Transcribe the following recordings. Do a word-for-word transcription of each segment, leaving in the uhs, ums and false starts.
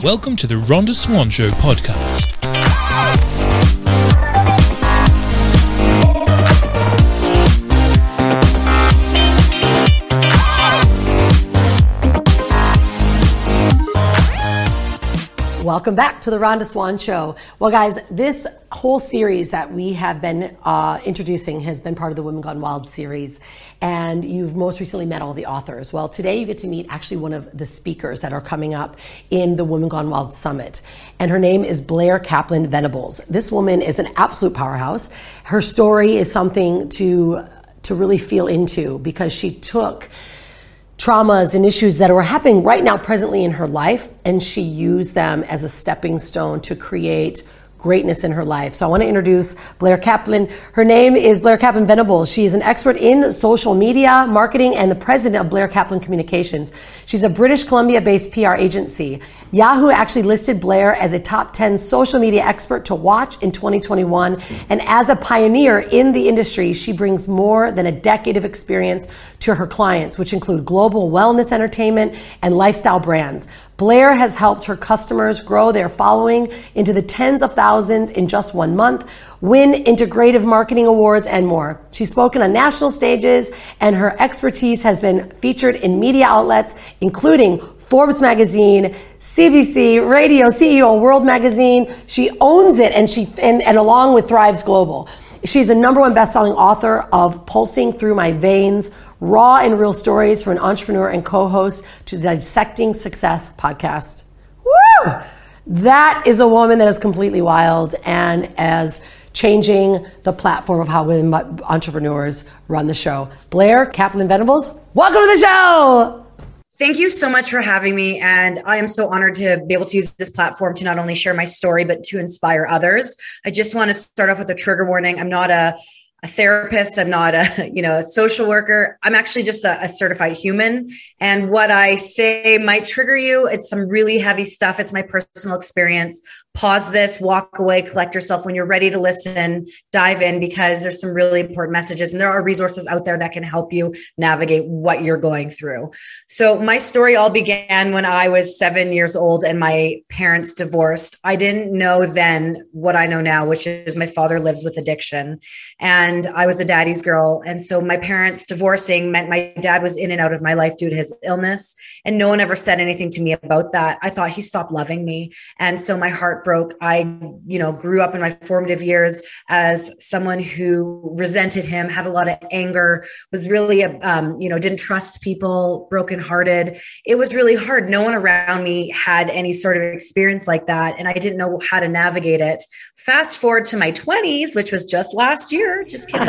Welcome to the Rhonda Swan Show podcast. Welcome back to the Rhonda Swan Show. Well, guys, this whole series that we have been uh, introducing has been part of the Women Gone Wild series, and you've most recently met all the authors. Well, today you get to meet actually one of the speakers that are coming up in the Women Gone Wild Summit, and her name is Blair Kaplan Venables. This woman is an absolute powerhouse. Her story is something to to really feel into because she took traumas and issues that are happening right now presently in her life, and she used them as a stepping stone to create greatness in her life. So I want to introduce Blair Kaplan. Her name is Blair Kaplan Venables. She is an expert in social media marketing and the president of Blair Kaplan Communications. She's a British Columbia-based P R agency. Yahoo actually listed Blair as a top ten social media expert to watch in twenty twenty-one. And as a pioneer in the industry, she brings more than a decade of experience to her clients, which include global wellness, entertainment, and lifestyle brands. Blair has helped her customers grow their following into the tens of thousands in just one month, win integrative marketing awards, and more. She's spoken on national stages, and her expertise has been featured in media outlets, including Forbes magazine, C B C, radio, C E O, World magazine. She owns it, and she and, and along with Thrives Global. She's a number one best-selling author of Pulsing Through My Veins, Raw and Real Stories for an Entrepreneur, and co-host to the Dissecting Success podcast. Woo! That is a woman that is completely wild and as changing the platform of how women entrepreneurs run the show. Blair Kaplan Venables, welcome to the show! Thank you so much for having me. And I am so honored to be able to use this platform to not only share my story, but to inspire others. I just want to start off with a trigger warning. I'm not a, a therapist. I'm not a, you know, a social worker. I'm actually just a, a certified human. And what I say might trigger you. It's some really heavy stuff. It's my personal experience. Pause this, walk away, collect yourself. When you're ready to listen, dive in, because there's some really important messages and there are resources out there that can help you navigate what you're going through. So my story all began when I was seven years old and my parents divorced. I didn't know then what I know now, which is my father lives with addiction and I was a daddy's girl. And so my parents divorcing meant my dad was in and out of my life due to his illness. And no one ever said anything to me about that. I thought he stopped loving me. And so my heart broke. I, you know, grew up in my formative years as someone who resented him, had a lot of anger, was really, um, you know, didn't trust people, brokenhearted. It was really hard. No one around me had any sort of experience like that. And I didn't know how to navigate it. Fast forward to my twenties, which was just last year. Just kidding.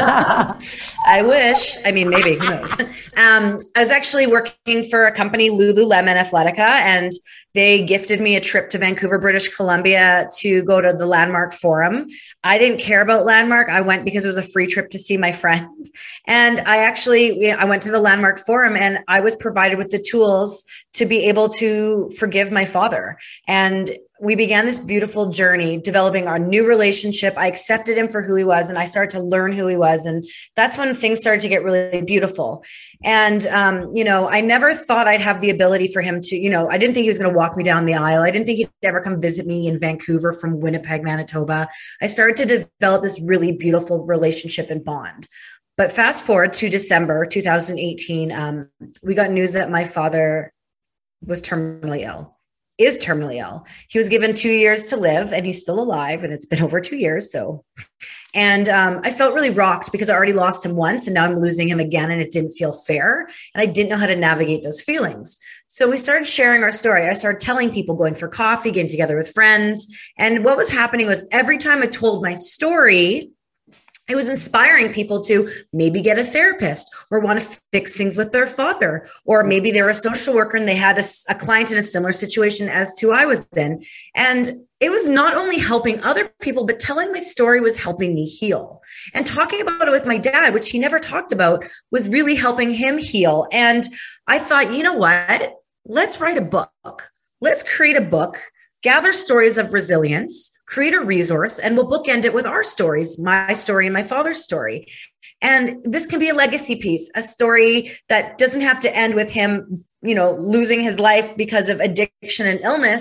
I wish. I mean, maybe, who knows? Um, I was actually working for a company, Lululemon Athletica, and they gifted me a trip to Vancouver, British Columbia to go to the Landmark Forum. I didn't care about Landmark. I went because it was a free trip to see my friend. And I actually, you know, I went to the Landmark Forum and I was provided with the tools to be able to forgive my father. And we began this beautiful journey, developing our new relationship. I accepted him for who he was and I started to learn who he was. And that's when things started to get really beautiful. And, um, you know, I never thought I'd have the ability for him to, you know, I didn't think he was going to walk me down the aisle. I didn't think he'd ever come visit me in Vancouver from Winnipeg, Manitoba. I started to develop this really beautiful relationship and bond. But fast forward to December two thousand eighteen, um, we got news that my father was terminally ill. is terminally ill. He was given two years to live and he's still alive and it's been over two years. So, and um, I felt really rocked because I already lost him once and now I'm losing him again and it didn't feel fair. And I didn't know how to navigate those feelings. So we started sharing our story. I started telling people, going for coffee, getting together with friends. And what was happening was every time I told my story, it was inspiring people to maybe get a therapist or want to fix things with their father, or maybe they're a social worker and they had a, a client in a similar situation as to I was in. And it was not only helping other people, but telling my story was helping me heal. And talking about it with my dad, which he never talked about, was really helping him heal. And I thought, you know what? Let's write a book. Let's create a book, gather stories of resilience, create a resource, and we'll bookend it with our stories, my story and my father's story. And this can be a legacy piece, a story that doesn't have to end with him, you know, losing his life because of addiction and illness,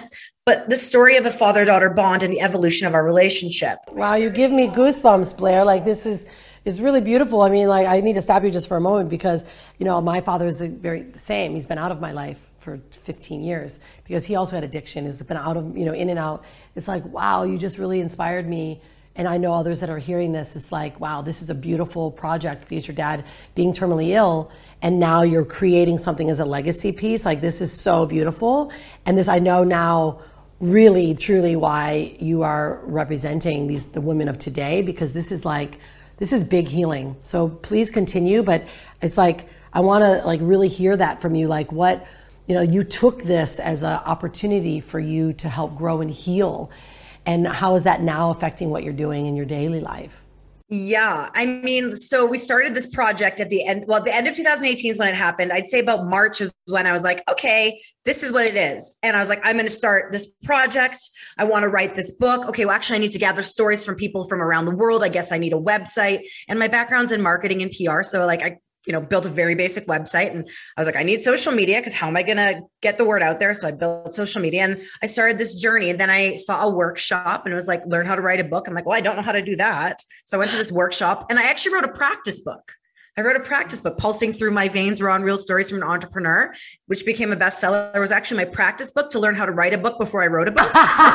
but the story of a father-daughter bond and the evolution of our relationship. Wow, you give me goosebumps, Blair. Like this is is really beautiful. I mean, like I need to stop you just for a moment because, you know, my father is the very the same. He's been out of my life for fifteen years because he also had addiction. He's been out of, you know, in and out. It's like, wow, you just really inspired me. And I know others that are hearing this, it's like, wow, this is a beautiful project because your dad being terminally ill and now you're creating something as a legacy piece. Like this is so beautiful. And this, I know now really, truly why you are representing these, the women of today, because this is like, this is big healing. So please continue. But it's like, I want to like really hear that from you. Like what, you know, you took this as an opportunity for you to help grow and heal. And how is that now affecting what you're doing in your daily life? Yeah, I mean, so we started this project at the end, well, the end of two thousand eighteen is when it happened. I'd say about March is when I was like, okay, this is what it is. And I was like, I'm going to start this project. I want to write this book. Okay, well, actually, I need to gather stories from people from around the world. I guess I need a website. And my background's in marketing and P R. So like, I you know, built a very basic website and I was like, I need social media because how am I going to get the word out there? So I built social media and I started this journey. And then I saw a workshop and it was like, learn how to write a book. I'm like, well, I don't know how to do that. So I went to this workshop and I actually wrote a practice book. I wrote a practice book, Pulsing Through My Veins, Raw and Real Stories from an Entrepreneur, which became a bestseller. It was actually my practice book to learn how to write a book before I wrote a book.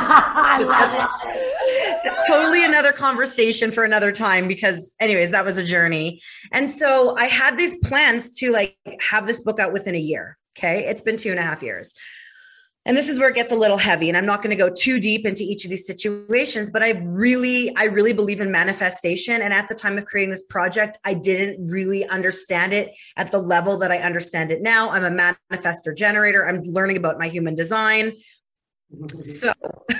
I love it. It's totally another conversation for another time because anyways, that was a journey. And so I had these plans to like have this book out within a year. Okay. It's been two and a half years. And this is where it gets a little heavy. And I'm not going to go too deep into each of these situations, but I really, I really believe in manifestation. And at the time of creating this project, I didn't really understand it at the level that I understand it now. I'm a manifestor generator. I'm learning about my human design. So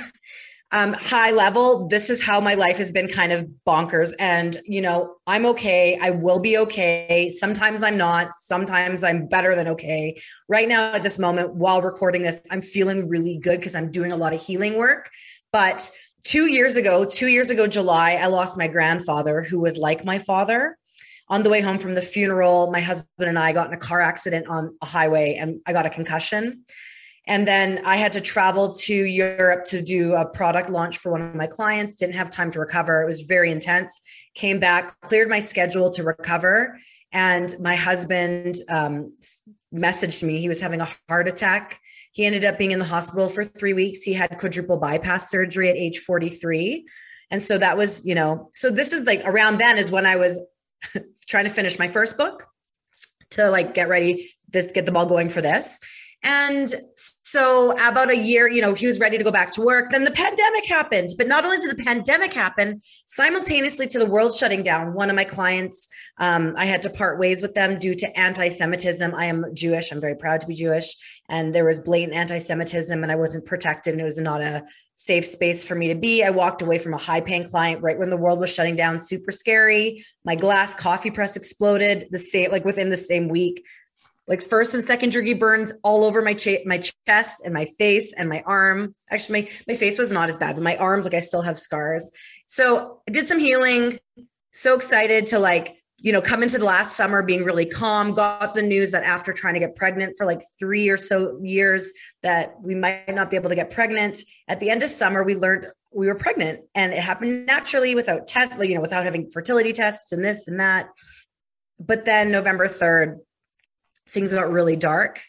um, high level, this is how my life has been kind of bonkers. And, you know, I'm okay. I will be okay. Sometimes I'm not. Sometimes I'm better than okay. Right now at this moment, while recording this, I'm feeling really good because I'm doing a lot of healing work. But two years ago, two years ago, July, I lost my grandfather who was like my father. On the way home from the funeral, my husband and I got in a car accident on a highway and I got a concussion. And then I had to travel to Europe to do a product launch for one of my clients. Didn't have time to recover. It was very intense. Came back, cleared my schedule to recover. And my husband um, messaged me. He was having a heart attack. He ended up being in the hospital for three weeks. He had quadruple bypass surgery at age forty-three. And so that was, you know, so this is like around then is when I was trying to finish my first book to like get ready, this, get the ball going for this. And so about a year, you know, he was ready to go back to work. Then the pandemic happened. But not only did the pandemic happen, simultaneously to the world shutting down, one of my clients, um, I had to part ways with them due to anti-Semitism. I am Jewish. I'm very proud to be Jewish. And there was blatant anti-Semitism and I wasn't protected. And it was not a safe space for me to be. I walked away from a high-paying client right when the world was shutting down. Super scary. My glass coffee press exploded the same, like within the same week. Like first and second degree burns all over my ch- my chest and my face and my arm. Actually, my, my face was not as bad, but my arms, like I still have scars. So I did some healing. So excited to like, you know, come into the last summer being really calm. Got the news that after trying to get pregnant for like three or so years that we might not be able to get pregnant. At the end of summer, we learned we were pregnant and it happened naturally without tests, you know, without having fertility tests and this and that. But then November third, things got really dark.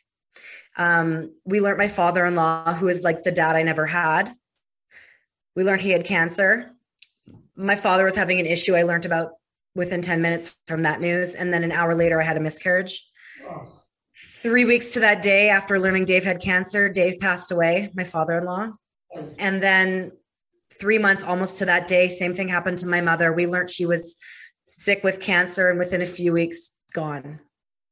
Um, we learned my father-in-law, who is like the dad I never had. We learned he had cancer. My father was having an issue I learned about within ten minutes from that news. And then an hour later, I had a miscarriage. Oh. Three weeks to that day after learning Dave had cancer, Dave passed away, my father-in-law. And then three months almost to that day, same thing happened to my mother. We learned she was sick with cancer and within a few weeks, gone.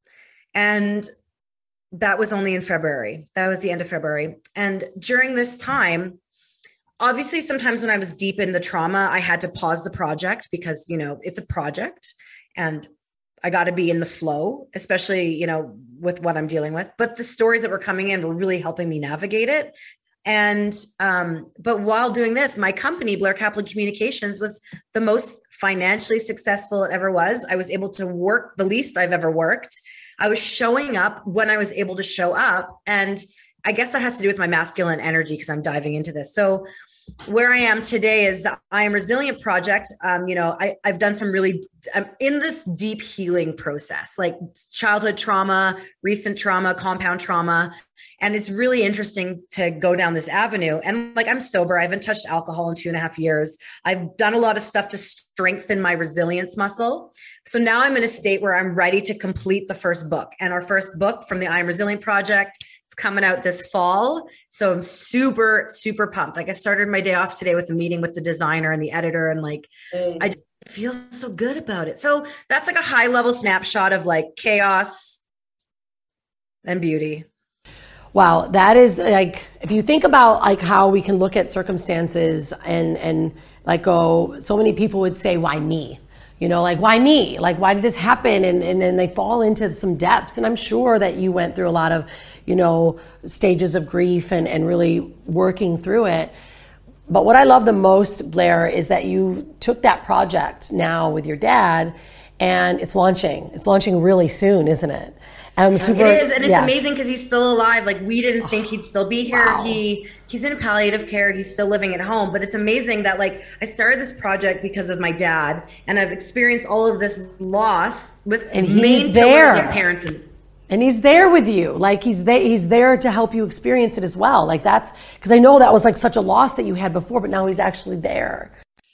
And that was only in February. That was the end of February. And during this time, obviously, sometimes when I was deep in the trauma, I had to pause the project because, you know, it's a project and I got to be in the flow, especially, you know, with what I'm dealing with. But the stories that were coming in were really helping me navigate it. And, um, but while doing this, my company, Blair Kaplan Communications, was the most financially successful it ever was. I was able to work the least I've ever worked. I was showing up when I was able to show up. And I guess that has to do with my masculine energy because I'm diving into this. So where I am today is the I Am Resilient project. Um, you know, I, I've done some really, I'm in this deep healing process, like childhood trauma, recent trauma, compound trauma. And it's really interesting to go down this avenue. And like, I'm sober. I haven't touched alcohol in two and a half years. I've done a lot of stuff to strengthen my resilience muscle. So now I'm in a state where I'm ready to complete the first book. And our first book from the I Am Resilient project, it's coming out this fall. So I'm super, super pumped. Like I started my day off today with a meeting with the designer and the editor. And like, mm. I just feel so good about it. So that's like a high level snapshot of like chaos and beauty. Wow, that is like, if you think about like how we can look at circumstances and, and like go, so many people would say, why me? You know, like, why me? Like, why did this happen? And, and then they fall into some depths. And I'm sure that you went through a lot of, you know, stages of grief and, and really working through it. But what I love the most, Blair, is that you took that project now with your dad and it's launching. It's launching really soon, isn't it? I'm super, it is, and it's yeah. amazing because he's still alive. Like we didn't think he'd still be here. Wow. He he's in palliative care. He's still living at home. But it's amazing that like I started this project because of my dad, and I've experienced all of this loss with and main there. pillars of parents. And, and he's there with you. Like he's there. He's there to help you experience it as well. Like that's because I know that was like such a loss that you had before, but now he's actually there.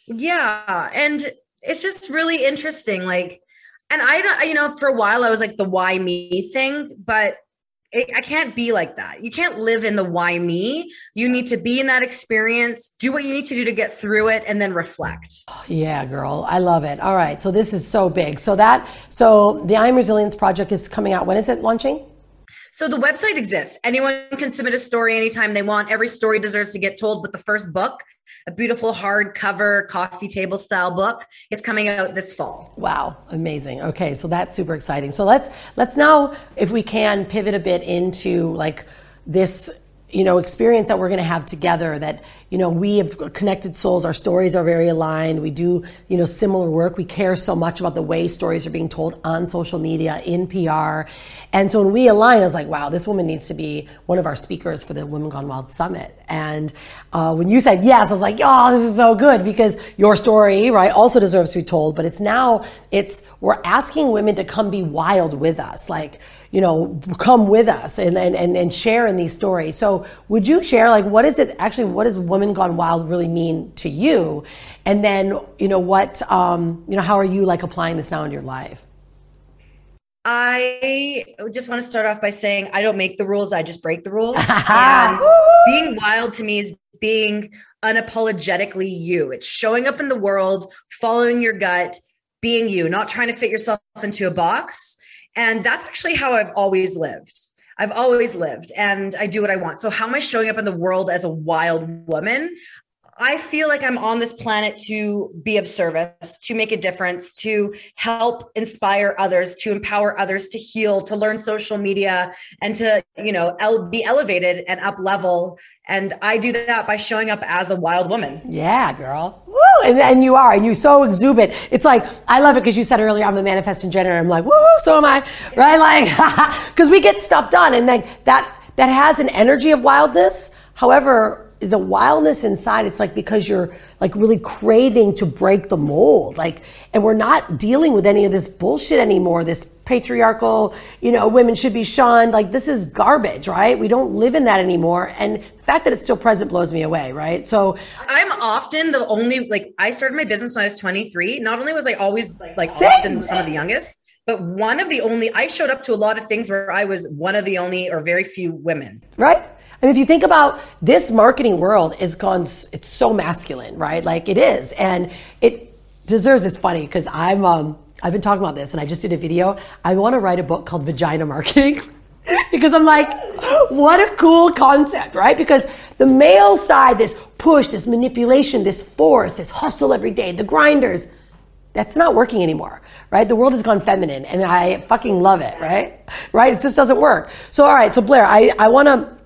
Yeah, and it's just really interesting. Like. And I don't, you know, for a while I was like the why me thing, but it, I can't be like that. You can't live in the why me. You need to be in that experience, do what you need to do to get through it, and then reflect. Yeah, girl. I love it. All right. So this is so big. So that, so the I Am Resilience project is coming out. When is it launching? So the website exists. Anyone can submit a story anytime they want. Every story deserves to get told, but the first book, a beautiful hardcover coffee table style book, is coming out this fall. Wow, amazing. Okay, so that's super exciting. So let's let's now, if we can, pivot a bit into like this, you know, experience that we're going to have together. That, you know, we have connected souls. Our stories are very aligned. We do, you know, similar work. We care so much about the way stories are being told on social media, in P R. And so when we align, I was like, wow, this woman needs to be one of our speakers for the Women Gone Wild Summit. And uh, when you said yes, I was like, oh, this is so good, because your story, right, also deserves to be told. But it's now, it's, we're asking women to come be wild with us. Like, you know, come with us and, and, and, and share in these stories. So would you share, like, what is it, actually, what does Women Gone Wild really mean to you? And then, you know, what, um, you know, how are you like applying this now in your life? I just want to start off by saying I don't make the rules. I just break the rules. And being wild to me is being unapologetically you. It's showing up in the world, following your gut, being you, not trying to fit yourself into a box. And that's actually how I've always lived. I've always lived, and I do what I want. So how am I showing up in the world as a wild woman? I feel like I'm on this planet to be of service, to make a difference, to help inspire others, to empower others, to heal, to learn social media, and to, you know, ele- be elevated and up level. And I do that by showing up as a wild woman. Yeah, girl. Woo! And, and you are, and you so exuberant. It's like, I love it because you said earlier, I'm a manifesting generator. I'm like, woo, so am I, right? Like, because we get stuff done, and like that, that has an energy of wildness. However, the wildness inside, it's like because you're like really craving to break the mold, like, and we're not dealing with any of this bullshit anymore, this patriarchal, you know, women should be shunned, like this is garbage, right? We don't live in that anymore. And the fact that it's still present blows me away, right? So I'm often the only, like, I started my business when I was twenty-three. Not only was I always like, like Same. often some of the youngest, but one of the only, I showed up to a lot of things where I was one of the only or very few women. Right? I mean, if you think about this marketing world is gone, it's so masculine, right? Like it is. And it deserves, it's funny because I'm, um, I've been talking about this and I just did a video. I want to write a book called Vagina Marketing because I'm like, what a cool concept, right? Because the male side, this push, this manipulation, this force, this hustle every day, the grinders, that's not working anymore, right? The world has gone feminine and I fucking love it, right? Right? It just doesn't work. So, all right. So Blair, I, I want to,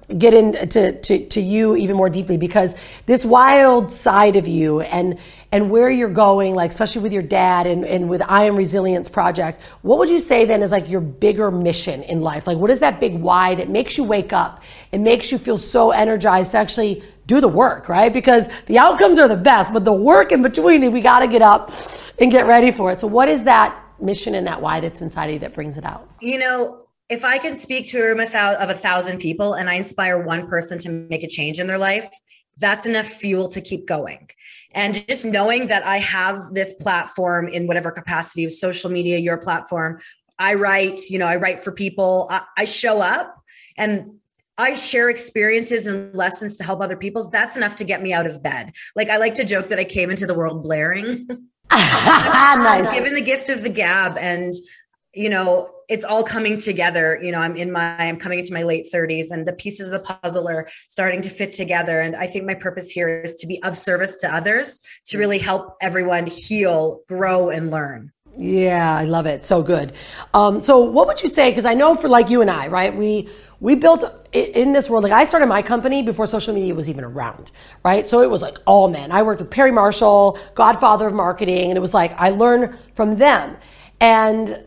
get into to, to you even more deeply, because this wild side of you and and where you're going, like especially with your dad and, and with I Am Resilience Project, what would you say then is like your bigger mission in life? Like what is that big why that makes you wake up and makes you feel so energized to actually do the work, right? Because the outcomes are the best, but the work in between, we got to get up and get ready for it. So what is that mission and that why that's inside of you that brings it out? You know, if I can speak to a room of a thousand people and I inspire one person to make a change in their life, that's enough fuel to keep going. And just knowing that I have this platform in whatever capacity of social media, your platform, I write, you know, I write for people, I, I show up and I share experiences and lessons to help other people. That's enough to get me out of bed. Like I like to joke that I came into the world blaring. Nice. Given the gift of the gab, and you know, it's all coming together. You know, I'm in my, I'm coming into my late thirties and the pieces of the puzzle are starting to fit together. And I think my purpose here is to be of service to others, to really help everyone heal, grow, and learn. Yeah, I love it. So good. Um, so what would you say? Because I know for like you and I, right? We we built in this world. Like I started my company before social media was even around, right? So it was like all men. I worked with Perry Marshall, godfather of marketing, and it was like I learned from them. And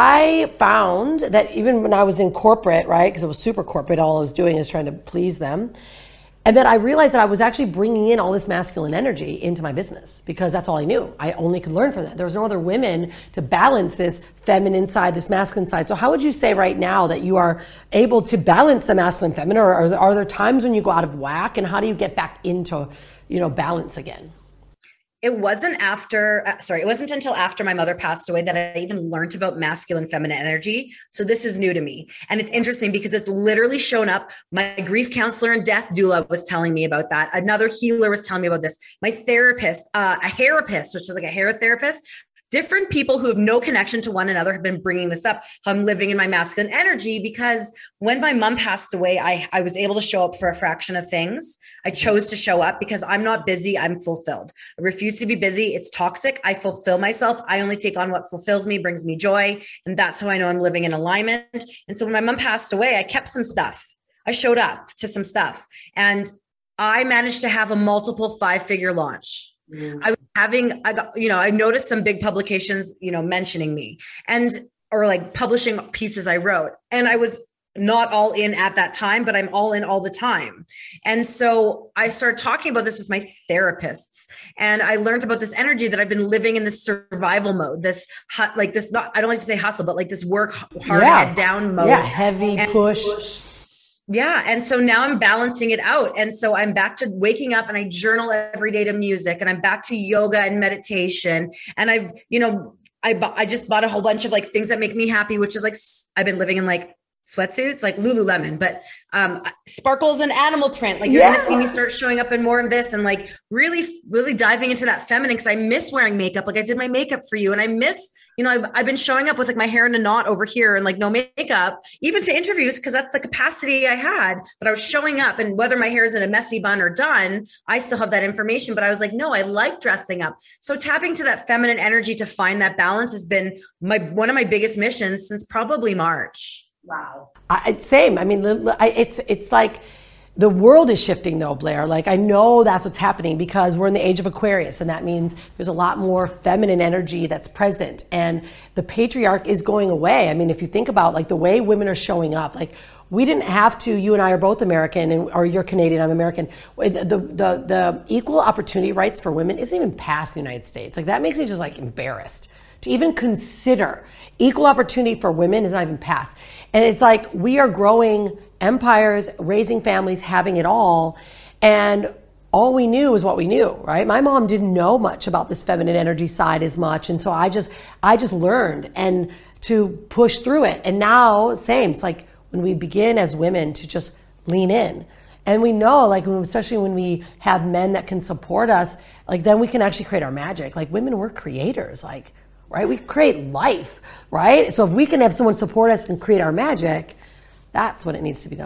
I found that even when I was in corporate, right? Because it was super corporate, all I was doing is trying to please them. And then I realized that I was actually bringing in all this masculine energy into my business because that's all I knew. I only could learn from that. There was no other women to balance this feminine side, this masculine side. So how would you say right now that you are able to balance the masculine feminine, or are, are there times when you go out of whack, and how do you get back into, you know, balance again? It wasn't after, uh, sorry, it wasn't until after my mother passed away that I even learned about masculine feminine energy. So this is new to me. And it's interesting because it's literally shown up. My grief counselor and death doula was telling me about that. Another healer was telling me about this. My therapist, uh, a hairapist, which is like a hair therapist, different people who have no connection to one another have been bringing this up. I'm living in my masculine energy because when my mom passed away, I, I was able to show up for a fraction of things. I chose to show up because I'm not busy. I'm fulfilled. I refuse to be busy. It's toxic. I fulfill myself. I only take on what fulfills me, brings me joy. And that's how I know I'm living in alignment. And so when my mom passed away, I kept some stuff. I showed up to some stuff and I managed to have a multiple five-figure launch. I was having, I got, you know, I noticed some big publications, you know, mentioning me and, or like publishing pieces I wrote. And I was not all in at that time, but I'm all in all the time. And so I started talking about this with my therapists and I learned about this energy that I've been living in this survival mode, this like this, not, I don't like to say hustle, but like this work hard, yeah. head down mode. Yeah. Heavy and push. Yeah. And so now I'm balancing it out. And so I'm back to waking up and I journal every day to music and I'm back to yoga and meditation. And I've, you know, I, bu- I just bought a whole bunch of like things that make me happy, which is like, I've been living in like sweatsuits, like Lululemon, but um, sparkles and animal print. Like you're yeah. going to see me start showing up in more of this and like really, really diving into that feminine. Cause I miss wearing makeup. Like I did my makeup for you and I miss, you know, I've, I've been showing up with like my hair in a knot over here and like no makeup, even to interviews. Cause that's the capacity I had, but I was showing up and whether my hair is in a messy bun or done, I still have that information, but I was like, no, I like dressing up. So tapping to that feminine energy to find that balance has been my, one of my biggest missions since probably March. Wow. I, same. I mean, it's it's like the world is shifting though, Blair. Like I know that's what's happening because we're in the age of Aquarius and that means there's a lot more feminine energy that's present and the patriarch is going away. I mean, if you think about like the way women are showing up, like we didn't have to, you and I are both American and or you're Canadian, I'm American. The, the, the, the equal opportunity rights for women isn't even past the United States. Like that makes me just like embarrassed. To even consider equal opportunity for women is not even passed. And it's like we are growing empires, raising families, having it all. And all we knew is what we knew, right? My mom didn't know much about this feminine energy side as much. And so I just, I just learned and to push through it. And now, same, it's like when we begin as women to just lean in. And we know, like, especially when we have men that can support us, like then we can actually create our magic. Like women, we're creators, like, right? We create life, right? So if we can have someone support us and create our magic, that's when it needs to be done.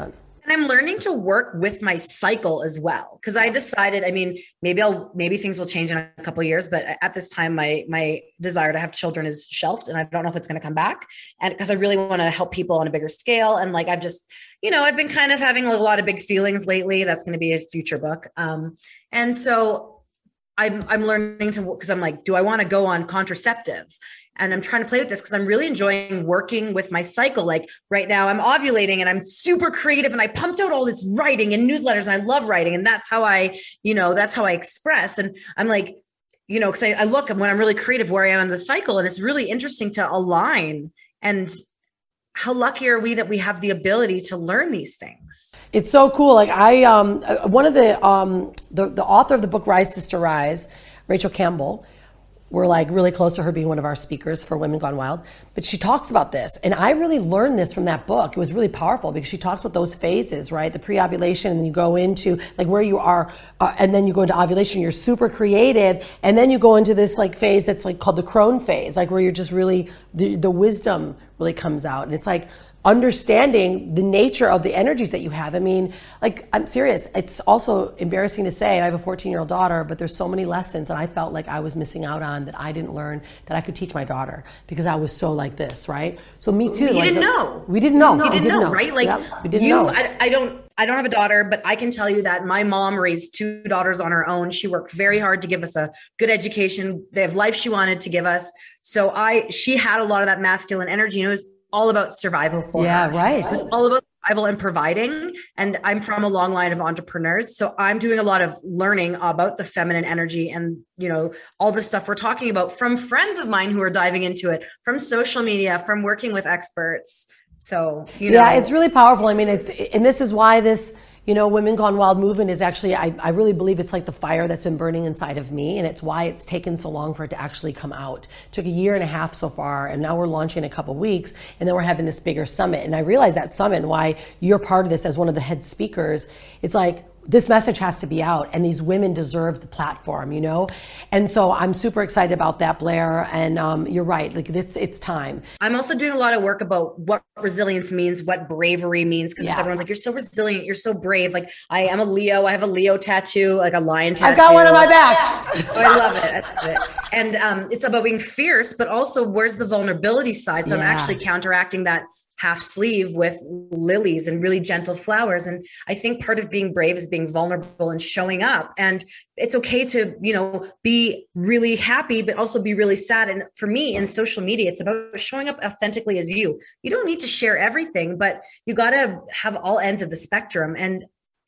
And I'm learning to work with my cycle as well. Cause I decided, I mean, maybe I'll, maybe things will change in a couple of years, but at this time, my, my desire to have children is shelved and I don't know if it's going to come back. And cause I really want to help people on a bigger scale. And like, I've just, you know, I've been kind of having a lot of big feelings lately. That's going to be a future book. Um, and so I'm, I'm learning to, cause I'm like, do I want to go on contraceptive? And I'm trying to play with this because I'm really enjoying working with my cycle. Like right now I'm ovulating and I'm super creative and I pumped out all this writing and newsletters and I love writing. And that's how I, you know, that's how I express. And I'm like, you know, cause I, I look when I'm really creative where I am in the cycle, and it's really interesting to align. And how lucky are we that we have the ability to learn these things? It's so cool. Like I, um, one of the, um, the, the author of the book, Rise Sister Rise, Rachel Campbell, we're like really close to her being one of our speakers for Women Gone Wild, but she talks about this. And I really learned this from that book. It was really powerful because she talks about those phases, right? The pre-ovulation, and then you go into like where you are, uh, and then you go into ovulation, you're super creative. And then you go into this like phase that's like called the crone phase, like where you're just really, the, the wisdom really comes out. And it's like understanding the nature of the energies that you have. I mean, like, I'm serious. It's also embarrassing to say I have a fourteen year old daughter, but there's so many lessons that I felt like I was missing out on that I didn't learn that I could teach my daughter because I was so like this, right? So me too. We like, didn't know. We didn't know. We didn't, we didn't know, know, right? Like yep, we didn't you, know. I, I don't, I don't have a daughter, but I can tell you that my mom raised two daughters on her own. She worked very hard to give us a good education. They have life she wanted to give us. So I, she had a lot of that masculine energy, and it was all about survival for yeah, her. right. It's all about survival and providing. And I'm from a long line of entrepreneurs. So I'm doing a lot of learning about the feminine energy and, you know, all the stuff we're talking about from friends of mine who are diving into it, from social media, from working with experts. So, you know. Yeah, it's really powerful. I mean, it's, and this is why this, you know, Women Gone Wild movement is actually, I, I really believe it's like the fire that's been burning inside of me. And it's why it's taken so long for it to actually come out. It took a year and a half so far. And now we're launching in a couple of weeks. And then we're having this bigger summit. And I realize that summit and why you're part of this as one of the head speakers. It's like, this message has to be out, and these women deserve the platform, you know? And so I'm super excited about that, Blair. And um, you're right, like this, it's time. I'm also doing a lot of work about what resilience means, what bravery means, because Yeah. everyone's like, you're so resilient, you're so brave. Like I am a Leo, I have a Leo tattoo, like a lion tattoo. I've got one on my back. Oh, I love it. I love it. And um, it's about being fierce, but also where's the vulnerability side? So Yeah. I'm actually counteracting that half sleeve with lilies and really gentle flowers. And I think part of being brave is being vulnerable and showing up. And it's okay to, you know, be really happy, but also be really sad. And for me in social media, it's about showing up authentically as you. You don't need to share everything, but you got to have all ends of the spectrum. And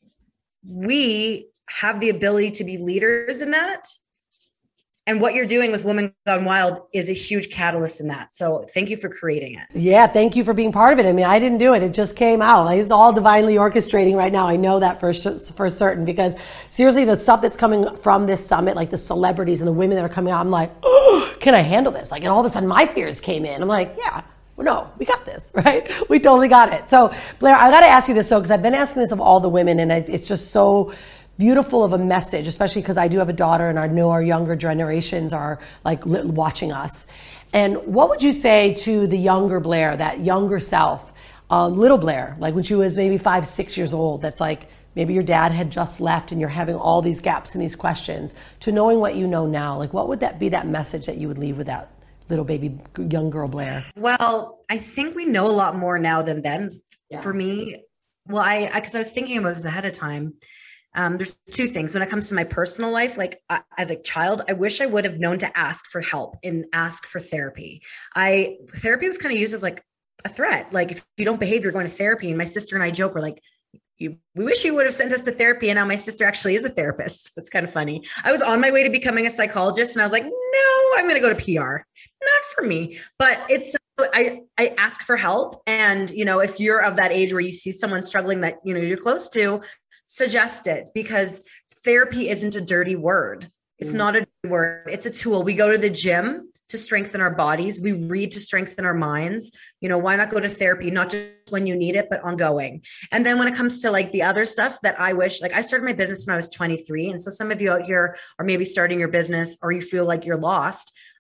we have the ability to be leaders in that. And what you're doing with Women Gone Wild is a huge catalyst in that. So thank you for creating it. Yeah, thank you for being part of it. I mean, I didn't do it. It just came out. Like, it's all divinely orchestrating right now. I know that for for certain, because seriously, the stuff that's coming from this summit, like the celebrities and the women that are coming out, I'm like, oh, can I handle this? Like, and all of a sudden my fears came in. I'm like, yeah, well, no, we got this, right? We totally got it. So Blair, I got to ask you this though, because I've been asking this of all the women, and it's just so beautiful of a message, especially because I do have a daughter and I know our younger generations are like watching us. And what would you say to the younger Blair, that younger self, uh, little Blair, like when she was maybe five, six years old, that's like, maybe your dad had just left and you're having all these gaps and these questions, to knowing what you know now, like what would that be, that message that you would leave with that little baby, young girl Blair? Well, I think we know a lot more now than then. Yeah. For me, well, I, I, cause I was thinking about this ahead of time. Um, there's two things when it comes to my personal life. Like uh, as a child, I wish I would have known to ask for help and ask for therapy. I therapy was kind of used as like a threat. Like if you don't behave, you're going to therapy. And my sister and I joke, we're like, you, we wish you would have sent us to therapy. And now my sister actually is a therapist. So it's kind of funny. I was on my way to becoming a psychologist and I was like, no, I'm going to go to P R. Not for me, but it's, I, I ask for help. And, you know, if you're of that age where you see someone struggling that, you know, you're close to, suggest it, because therapy isn't a dirty word. It's not a dirty word. It's a tool. We go to the gym to strengthen our bodies. We read to strengthen our minds. You know, why not go to therapy? Not just when you need it, but ongoing. And then when it comes to like the other stuff that I wish, like I started my business when I was twenty-three. And so some of you out here are maybe starting your business or you feel like you're lost.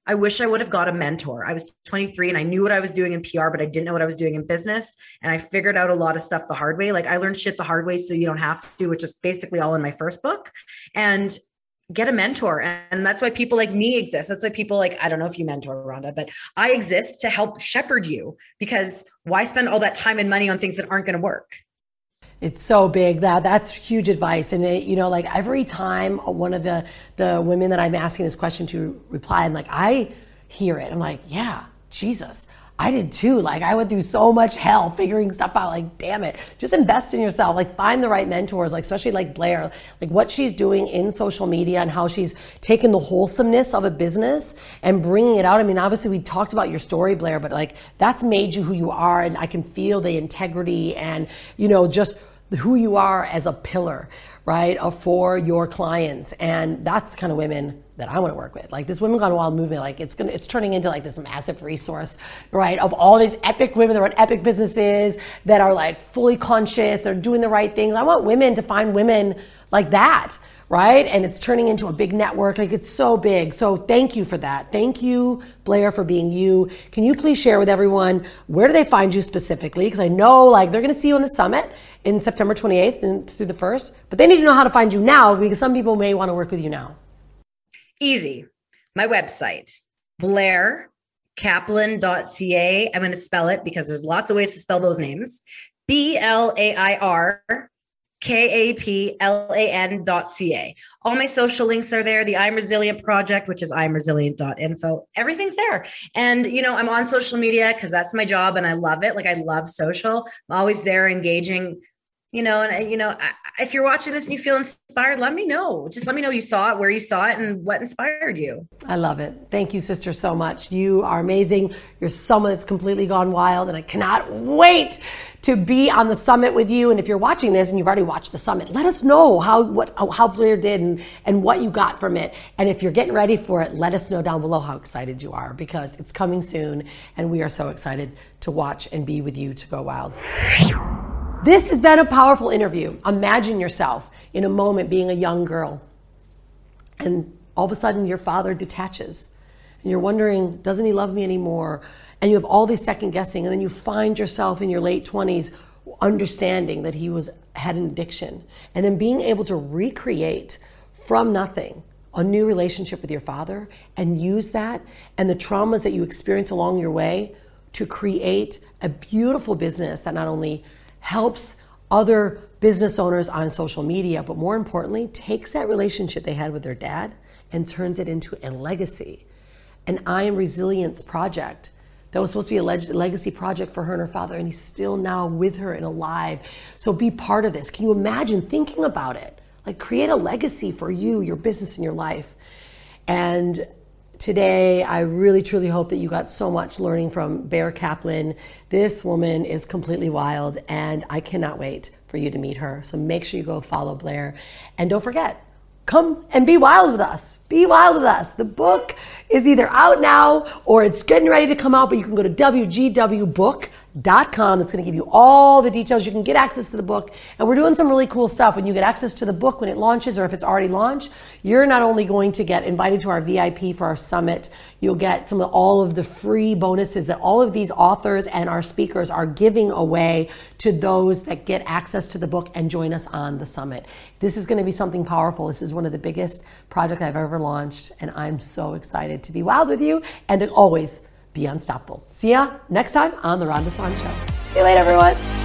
I wish I would have got a mentor. I was twenty-three and I knew what I was doing in P R, but I didn't know what I was doing in business. And I figured out a lot of stuff the hard way. Like I learned shit the hard way so you don't have to, which is basically all in my first book. And get a mentor. And that's why people like me exist. That's why people like, I don't know if you mentor, Rhonda, but I exist to help shepherd you, because why spend all that time and money on things that aren't going to work? It's so big. That that's huge advice. And it, you know, like every time one of the, the women that I'm asking this question to reply, I'm like, I hear it. I'm like, yeah, Jesus, I did too. Like I went through so much hell figuring stuff out. Like, damn it, just invest in yourself. Like find the right mentors, like especially like Blair, like what she's doing in social media and how she's taken the wholesomeness of a business and bringing it out. I mean, obviously we talked about your story, Blair, but like that's made you who you are. And I can feel the integrity and, you know, just who you are as a pillar, right, for your clients. And that's the kind of women that I want to work with. Like this Women Gone Wild movement, like it's gonna, it's turning into like this massive resource, right, of all these epic women that run epic businesses that are like fully conscious, they're doing the right things. I want women to find women like that, right? And it's turning into a big network. Like it's so big. So thank you for that. Thank you, Blair, for being you. Can you please share with everyone, where do they find you specifically? Because I know like they're going to see you on the summit in September twenty-eighth and through the first, but they need to know how to find you now because some people may want to work with you now. Easy. My website, blair kaplan dot c a. I'm going to spell it because there's lots of ways to spell those names. B L A I R K A P L A N dot C A. All my social links are there. The I'm Resilient project, which is I'm resilient dot info. Everything's there. And, you know, I'm on social media because that's my job and I love it. Like I love social. I'm always there engaging, you know, and, you know, I, if you're watching this and you feel inspired, let me know. Just let me know you saw it, where you saw it, and what inspired you. I love it. Thank you, sister, so much. You are amazing. You're someone that's completely gone wild, and I cannot wait to be on the summit with you. And if you're watching this and you've already watched the summit, let us know how what how Blair did and, and what you got from it. And if you're getting ready for it, let us know down below how excited you are, because it's coming soon, and we are so excited to watch and be with you to go wild. This has been a powerful interview. Imagine yourself in a moment being a young girl, and all of a sudden your father detaches, and you're wondering, doesn't he love me anymore? And you have all this second guessing, and then you find yourself in your late twenties understanding that he was had an addiction, and then being able to recreate from nothing a new relationship with your father and use that and the traumas that you experience along your way to create a beautiful business that not only helps other business owners on social media, but more importantly, takes that relationship they had with their dad and turns it into a legacy. An I Am Resilience project that was supposed to be a leg- legacy project for her and her father, and he's still now with her and alive. So be part of this. Can you imagine thinking about it? Like create a legacy for you, your business, and your life. And today, I really, truly hope that you got so much learning from Blair Kaplan. This woman is completely wild, and I cannot wait for you to meet her. So make sure you go follow Blair. And don't forget, come and be wild with us. Be wild with us. The book is either out now or it's getting ready to come out, but you can go to w g w book dot com. It's going to give you all the details. You can get access to the book. And we're doing some really cool stuff. When you get access to the book, when it launches, or if it's already launched, you're not only going to get invited to our V I P for our summit, you'll get some of all of the free bonuses that all of these authors and our speakers are giving away to those that get access to the book and join us on the summit. This is going to be something powerful. This is one of the biggest projects I've ever launched, and I'm so excited to be wild with you and to always be unstoppable. See ya next time on The Rhonda Swan Show. See you later, everyone.